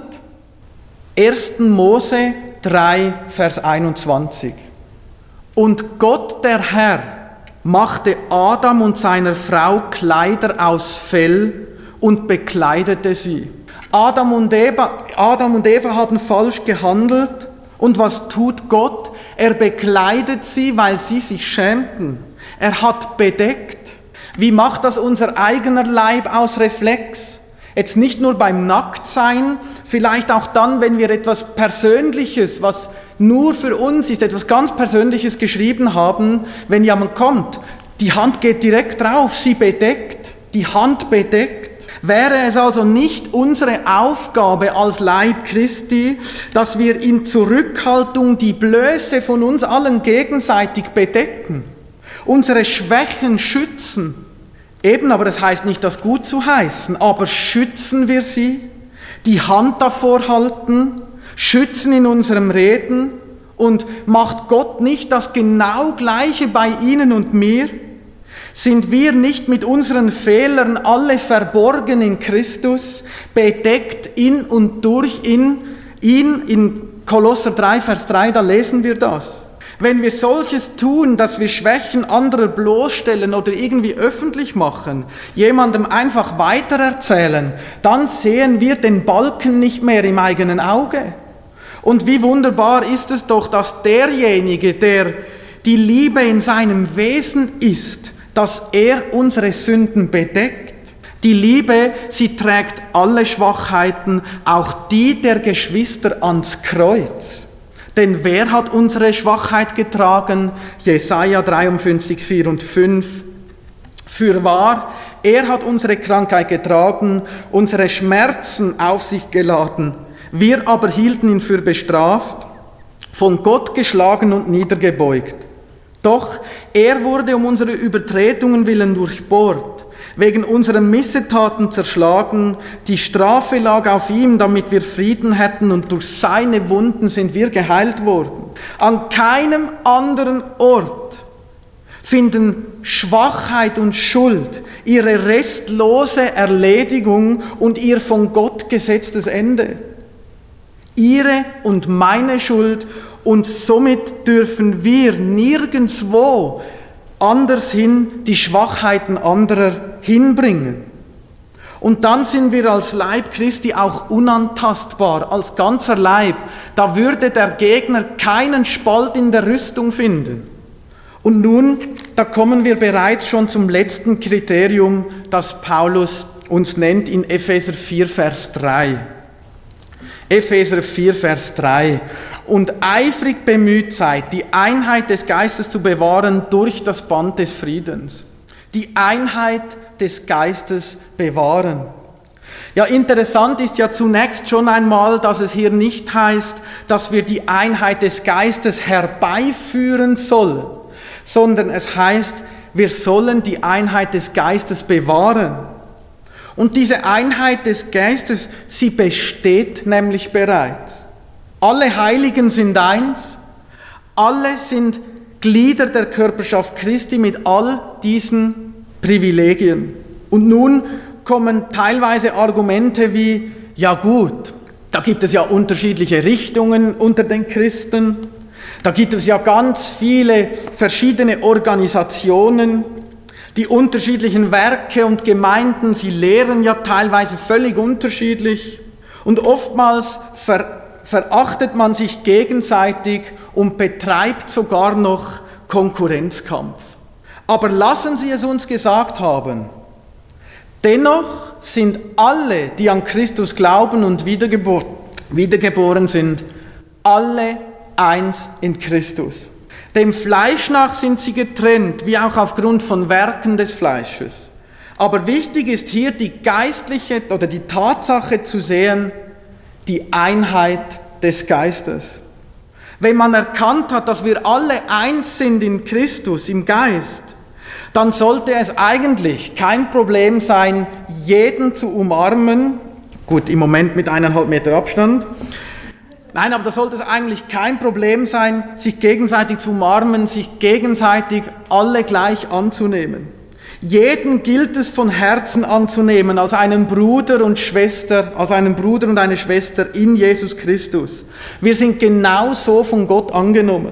1. Mose 3, Vers 21. Und Gott, der Herr, machte Adam und seiner Frau Kleider aus Fell und bekleidete sie. Adam und Eva haben falsch gehandelt. Und was tut Gott? Er bekleidet sie, weil sie sich schämten. Er hat bedeckt. Wie macht das unser eigener Leib aus Reflex? Jetzt nicht nur beim Nacktsein, vielleicht auch dann, wenn wir etwas Persönliches, was nur für uns ist, etwas ganz Persönliches geschrieben haben, wenn jemand kommt, die Hand geht direkt drauf, sie bedeckt, die Hand bedeckt. Wäre es also nicht unsere Aufgabe als Leib Christi, dass wir in Zurückhaltung die Blöße von uns allen gegenseitig bedecken, unsere Schwächen schützen? Eben, aber das heißt nicht, das gut zu heißen, aber schützen wir sie, die Hand davor halten, schützen in unserem Reden, und macht Gott nicht das genau Gleiche bei Ihnen und mir? Sind wir nicht mit unseren Fehlern alle verborgen in Christus, bedeckt in und durch ihn? In Kolosser 3, Vers 3, da lesen wir das. Wenn wir solches tun, dass wir Schwächen anderer bloßstellen oder irgendwie öffentlich machen, jemandem einfach weitererzählen, dann sehen wir den Balken nicht mehr im eigenen Auge. Und wie wunderbar ist es doch, dass derjenige, der die Liebe in seinem Wesen ist, dass er unsere Sünden bedeckt. Die Liebe, sie trägt alle Schwachheiten, auch die der Geschwister ans Kreuz. Denn wer hat unsere Schwachheit getragen? Jesaja 53, 4 und 5. Fürwahr, er hat unsere Krankheit getragen, unsere Schmerzen auf sich geladen. Wir aber hielten ihn für bestraft, von Gott geschlagen und niedergebeugt. Doch er wurde um unsere Übertretungen willen durchbohrt, wegen unserer Missetaten zerschlagen. Die Strafe lag auf ihm, damit wir Frieden hätten, und durch seine Wunden sind wir geheilt worden. An keinem anderen Ort finden Schwachheit und Schuld ihre restlose Erledigung und ihr von Gott gesetztes Ende. Ihre und meine Schuld, und somit dürfen wir nirgendwo anders hin die Schwachheiten anderer hinbringen. Und dann sind wir als Leib Christi auch unantastbar, als ganzer Leib. Da würde der Gegner keinen Spalt in der Rüstung finden. Und nun, da kommen wir bereits schon zum letzten Kriterium, das Paulus uns nennt in Epheser 4, Vers 3. Epheser 4, Vers 3. Und eifrig bemüht seid, die Einheit des Geistes zu bewahren durch das Band des Friedens. Die Einheit des Geistes bewahren. Ja, interessant ist ja zunächst schon einmal, dass es hier nicht heißt, dass wir die Einheit des Geistes herbeiführen sollen, sondern es heißt, wir sollen die Einheit des Geistes bewahren. Und diese Einheit des Geistes, sie besteht nämlich bereits. Alle Heiligen sind eins, alle sind Glieder der Körperschaft Christi mit all diesen Privilegien. Und nun kommen teilweise Argumente wie, ja gut, da gibt es ja unterschiedliche Richtungen unter den Christen, da gibt es ja ganz viele verschiedene Organisationen, die unterschiedlichen Werke und Gemeinden, sie lehren ja teilweise völlig unterschiedlich, und oftmals verachtet man sich gegenseitig und betreibt sogar noch Konkurrenzkampf. Aber lassen Sie es uns gesagt haben, dennoch sind alle, die an Christus glauben und wiedergeboren sind, alle eins in Christus. Dem Fleisch nach sind sie getrennt, wie auch aufgrund von Werken des Fleisches. Aber wichtig ist hier die geistliche oder die Tatsache zu sehen, die Einheit des Geistes. Wenn man erkannt hat, dass wir alle eins sind in Christus, im Geist, dann sollte es eigentlich kein Problem sein, jeden zu umarmen. Gut, im Moment mit 1,5 Meter Abstand. Nein, aber da sollte es eigentlich kein Problem sein, sich gegenseitig zu umarmen, sich gegenseitig alle gleich anzunehmen. Jeden gilt es von Herzen anzunehmen als einen Bruder und Schwester, als einen Bruder und eine Schwester in Jesus Christus. Wir sind genauso von Gott angenommen.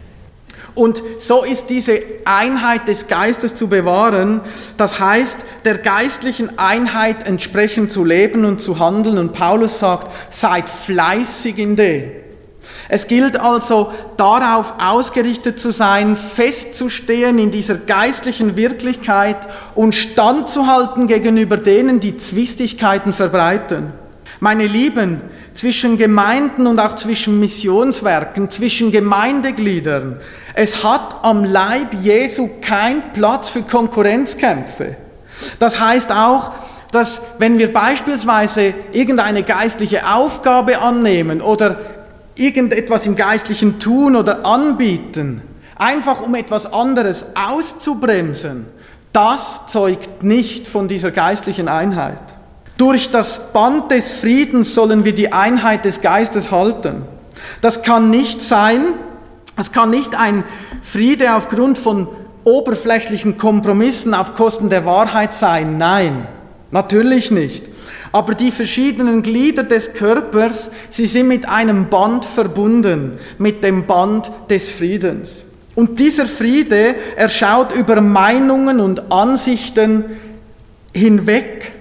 Und so ist diese Einheit des Geistes zu bewahren, das heißt, der geistlichen Einheit entsprechend zu leben und zu handeln. Und Paulus sagt, seid fleißig in dem. Es gilt also, darauf ausgerichtet zu sein, festzustehen in dieser geistlichen Wirklichkeit und standzuhalten gegenüber denen, die Zwistigkeiten verbreiten. Meine Lieben, zwischen Gemeinden und auch zwischen Missionswerken, zwischen Gemeindegliedern, es hat am Leib Jesu keinen Platz für Konkurrenzkämpfe. Das heißt auch, dass wenn wir beispielsweise irgendeine geistliche Aufgabe annehmen oder irgendetwas im Geistlichen tun oder anbieten, einfach um etwas anderes auszubremsen, das zeugt nicht von dieser geistlichen Einheit. Durch das Band des Friedens sollen wir die Einheit des Geistes halten. Das kann nicht sein, es kann nicht ein Friede aufgrund von oberflächlichen Kompromissen auf Kosten der Wahrheit sein. Nein, natürlich nicht. Aber die verschiedenen Glieder des Körpers, sie sind mit einem Band verbunden, mit dem Band des Friedens. Und dieser Friede, er schaut über Meinungen und Ansichten hinweg.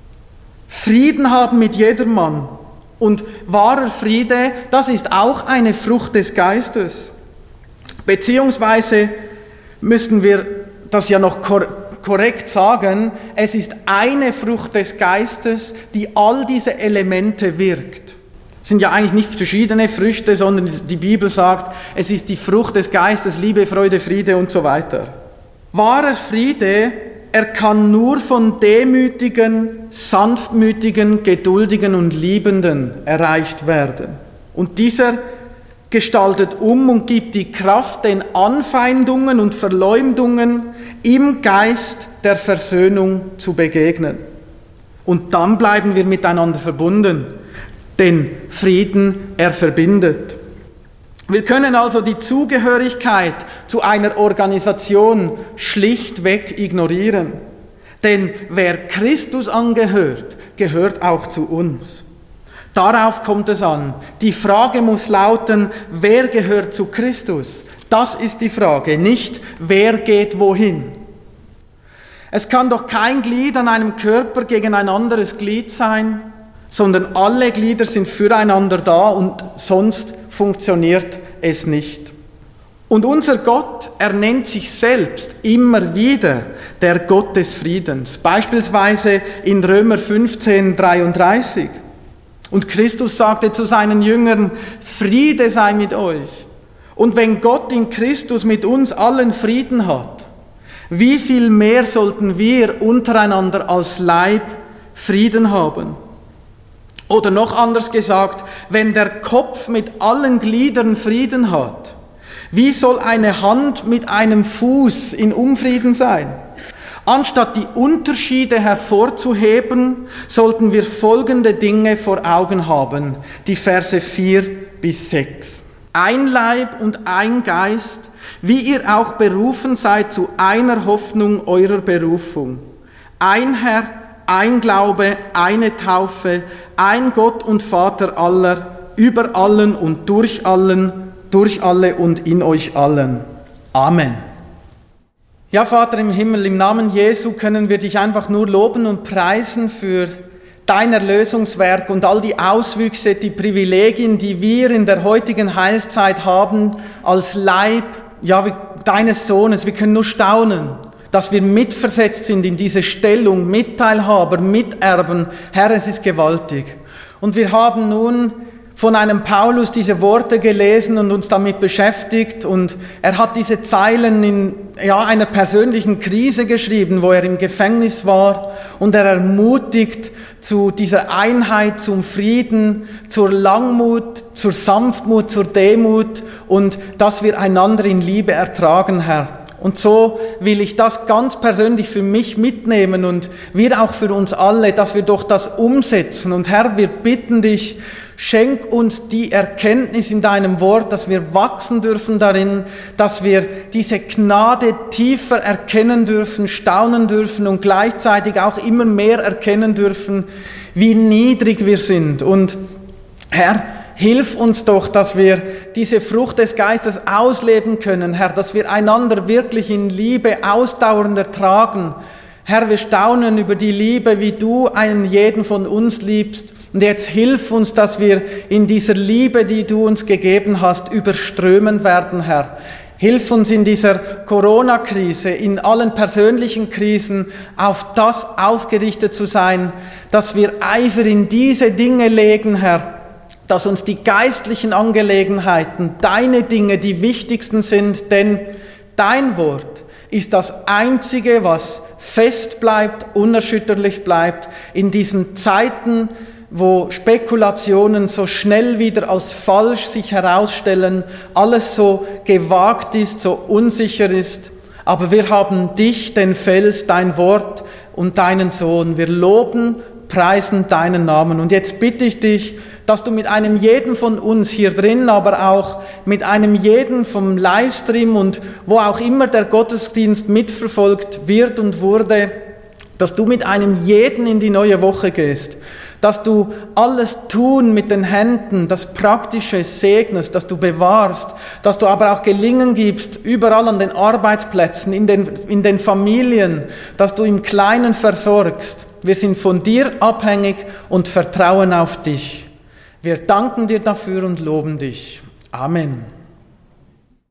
Frieden haben mit jedermann. Und wahrer Friede, das ist auch eine Frucht des Geistes. Beziehungsweise müssten wir das ja noch korrekt sagen, es ist eine Frucht des Geistes, die all diese Elemente wirkt. Es sind ja eigentlich nicht verschiedene Früchte, sondern die Bibel sagt, es ist die Frucht des Geistes, Liebe, Freude, Friede und so weiter. Wahrer Friede, er kann nur von demütigen, sanftmütigen, geduldigen und liebenden erreicht werden. Und dieser gestaltet und gibt die Kraft, den Anfeindungen und Verleumdungen im Geist der Versöhnung zu begegnen. Und dann bleiben wir miteinander verbunden, denn Frieden, er verbindet. Wir können also die Zugehörigkeit zu einer Organisation schlichtweg ignorieren. Denn wer Christus angehört, gehört auch zu uns. Darauf kommt es an. Die Frage muss lauten, wer gehört zu Christus? Das ist die Frage, nicht wer geht wohin. Es kann doch kein Glied an einem Körper gegen ein anderes Glied sein, sondern alle Glieder sind füreinander da und sonst funktioniert es nicht. Und unser Gott, er nennt sich selbst immer wieder der Gott des Friedens, beispielsweise in Römer 15,33. Und Christus sagte zu seinen Jüngern, Friede sei mit euch. Und wenn Gott in Christus mit uns allen Frieden hat, wie viel mehr sollten wir untereinander als Leib Frieden haben? Oder noch anders gesagt, wenn der Kopf mit allen Gliedern Frieden hat, wie soll eine Hand mit einem Fuß in Unfrieden sein? Anstatt die Unterschiede hervorzuheben, sollten wir folgende Dinge vor Augen haben, die Verse 4-6. Ein Leib und ein Geist, wie ihr auch berufen seid zu einer Hoffnung eurer Berufung. Ein Herr, ein Glaube, eine Taufe, ein Gott und Vater aller, über allen und durch alle und in euch allen. Amen. Ja, Vater im Himmel, im Namen Jesu können wir dich einfach nur loben und preisen für dein Erlösungswerk und all die Auswüchse, die Privilegien, die wir in der heutigen Heilszeit haben als Leib, deines Sohnes. Wir können nur staunen, dass wir mitversetzt sind in diese Stellung, Mitteilhaber, Miterben. Herr, es ist gewaltig. Und wir haben nun von einem Paulus diese Worte gelesen und uns damit beschäftigt, und er hat diese Zeilen in einer persönlichen Krise geschrieben, wo er im Gefängnis war, und er ermutigt zu dieser Einheit, zum Frieden, zur Langmut, zur Sanftmut, zur Demut und dass wir einander in Liebe ertragen, Herr. Und so will ich das ganz persönlich für mich mitnehmen und wir auch für uns alle, dass wir doch das umsetzen. Und Herr, wir bitten dich, schenk uns die Erkenntnis in deinem Wort, dass wir wachsen dürfen darin, dass wir diese Gnade tiefer erkennen dürfen, staunen dürfen und gleichzeitig auch immer mehr erkennen dürfen, wie niedrig wir sind. Und Herr, hilf uns doch, dass wir diese Frucht des Geistes ausleben können, Herr, dass wir einander wirklich in Liebe ausdauernd ertragen. Herr, wir staunen über die Liebe, wie du einen jeden von uns liebst, Und jetzt hilf uns, dass wir in dieser Liebe, die du uns gegeben hast, überströmen werden, Herr. Hilf uns in dieser Corona-Krise, in allen persönlichen Krisen, auf das ausgerichtet zu sein, dass wir Eifer in diese Dinge legen, Herr, dass uns die geistlichen Angelegenheiten, deine Dinge, die wichtigsten sind, denn dein Wort ist das Einzige, was fest bleibt, unerschütterlich bleibt, in diesen Zeiten, wo Spekulationen so schnell wieder als falsch sich herausstellen, alles so gewagt ist, so unsicher ist. Aber wir haben dich, den Fels, dein Wort und deinen Sohn. Wir loben, preisen deinen Namen. Und jetzt bitte ich dich, dass du mit einem jeden von uns hier drin, aber auch mit einem jeden vom Livestream und wo auch immer der Gottesdienst mitverfolgt wird und wurde, dass du mit einem jeden in die neue Woche gehst, dass du alles tun mit den Händen, das Praktische segnest, dass du bewahrst, dass du aber auch Gelingen gibst, überall an den Arbeitsplätzen, in den Familien, dass du im Kleinen versorgst. Wir sind von dir abhängig und vertrauen auf dich. Wir danken dir dafür und loben dich. Amen.